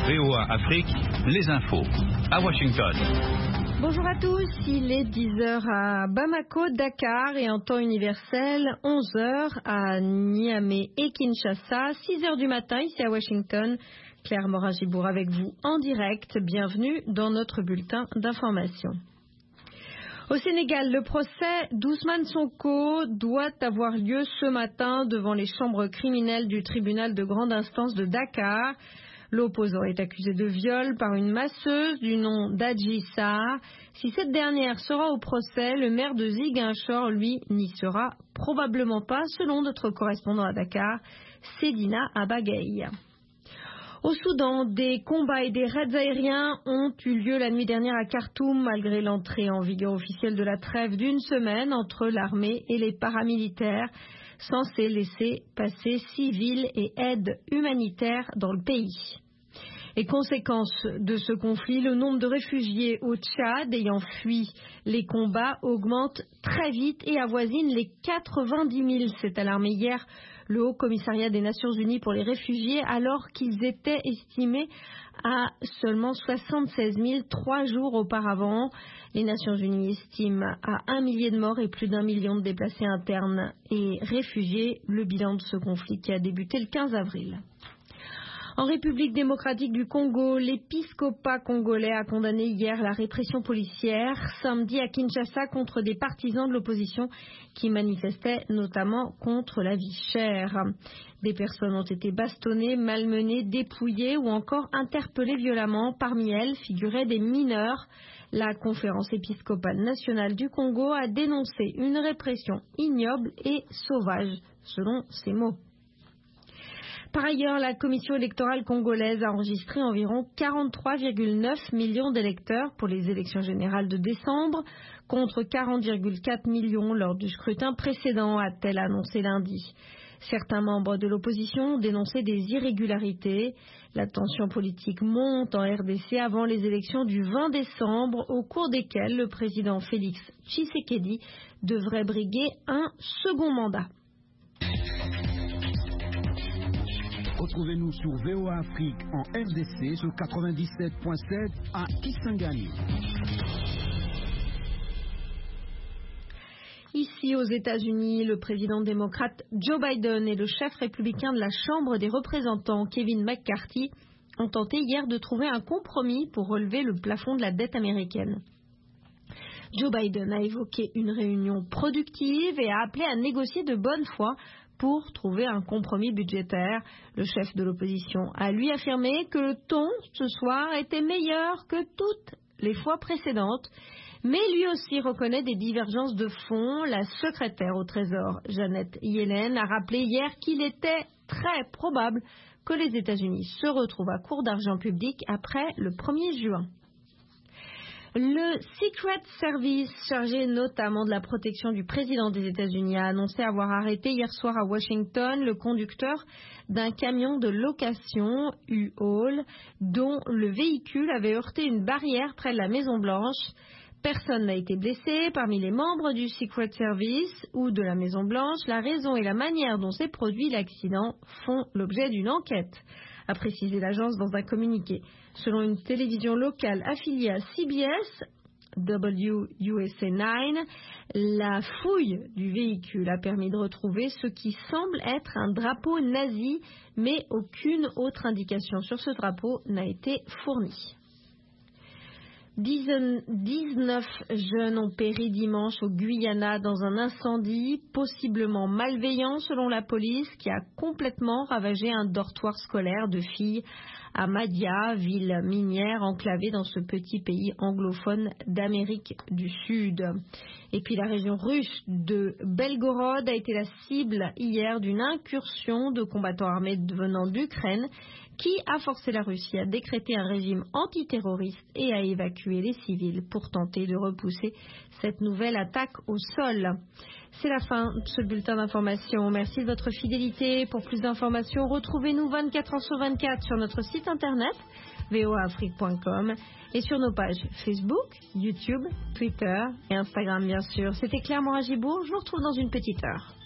VOA Afrique, les infos. À Washington. Bonjour à tous, il est 10h à Bamako, Dakar et en temps universel, 11h à Niamey et Kinshasa, 6h du matin ici à Washington. Claire Morin-Gibour avec vous en direct. Bienvenue dans notre bulletin d'information. Au Sénégal, le procès d'Ousmane Sonko doit avoir lieu ce matin devant les chambres criminelles du tribunal de grande instance de Dakar. L'opposant est accusé de viol par une masseuse du nom d'Adji Sarr. Si cette dernière sera au procès, le maire de Ziguinchor, lui, n'y sera probablement pas, selon notre correspondant à Dakar, Sedina Abagaye. Au Soudan, des combats et des raids aériens ont eu lieu la nuit dernière à Khartoum, malgré l'entrée en vigueur officielle de la trêve d'une semaine entre l'armée et les paramilitaires, censés laisser passer civils et aide humanitaire dans le pays. Et conséquence de ce conflit, le nombre de réfugiés au Tchad ayant fui les combats augmente très vite et avoisine les 90 000, s'est alarmé hier le Haut Commissariat des Nations Unies pour les réfugiés, alors qu'ils étaient estimés à seulement 76 000 3 jours auparavant. Les Nations Unies estiment à 1 millier de morts et plus d'1 million de déplacés internes et réfugiés, le bilan de ce conflit qui a débuté le 15 avril. En République démocratique du Congo, l'épiscopat congolais a condamné hier la répression policière samedi à Kinshasa contre des partisans de l'opposition qui manifestaient notamment contre la vie chère. Des personnes ont été bastonnées, malmenées, dépouillées ou encore interpellées violemment. Parmi elles figuraient des mineurs. La conférence épiscopale nationale du Congo a dénoncé une répression ignoble et sauvage, selon ses mots. Par ailleurs, la commission électorale congolaise a enregistré environ 43,9 millions d'électeurs pour les élections générales de décembre, contre 40,4 millions lors du scrutin précédent, a-t-elle annoncé lundi. Certains membres de l'opposition ont dénoncé des irrégularités. La tension politique monte en RDC avant les élections du 20 décembre, au cours desquelles le président Félix Tshisekedi devrait briguer un second mandat. Retrouvez-nous sur VOA Afrique en RDC sur 97.7 à Kisangani. Ici aux États-Unis, le président démocrate Joe Biden et le chef républicain de la Chambre des représentants, Kevin McCarthy, ont tenté hier de trouver un compromis pour relever le plafond de la dette américaine. Joe Biden a évoqué une réunion productive et a appelé à négocier de bonne foi pour trouver un compromis budgétaire. Le chef de l'opposition a lui affirmé que le ton ce soir était meilleur que toutes les fois précédentes, mais lui aussi reconnaît des divergences de fond. La secrétaire au Trésor, Janet Yellen, a rappelé hier qu'il était très probable que les États-Unis se retrouvent à court d'argent public après le 1er juin. Le Secret Service, chargé notamment de la protection du président des États-Unis, a annoncé avoir arrêté hier soir à Washington le conducteur d'un camion de location U-Haul dont le véhicule avait heurté une barrière près de la Maison-Blanche. Personne n'a été blessé parmi les membres du Secret Service ou de la Maison-Blanche. La raison et la manière dont s'est produit l'accident font l'objet d'une enquête, a précisé l'agence dans un communiqué. Selon une télévision locale affiliée à CBS, WUSA 9, la fouille du véhicule a permis de retrouver ce qui semble être un drapeau nazi, mais aucune autre indication sur ce drapeau n'a été fournie. 19 jeunes ont péri dimanche au Guyana dans un incendie possiblement malveillant selon la police qui a complètement ravagé un dortoir scolaire de filles à Madia, ville minière enclavée dans ce petit pays anglophone d'Amérique du Sud. Et puis la région russe de Belgorod a été la cible hier d'une incursion de combattants armés venant d'Ukraine qui a forcé la Russie à décréter un régime antiterroriste et à évacuer les civils pour tenter de repousser cette nouvelle attaque au sol. C'est la fin de ce bulletin d'information. Merci de votre fidélité. Pour plus d'informations, retrouvez-nous 24 heures sur 24 sur notre site internet voaafrique.com et sur nos pages Facebook, YouTube, Twitter et Instagram bien sûr. C'était Claire Morin-Gibour. Je vous retrouve dans une petite heure.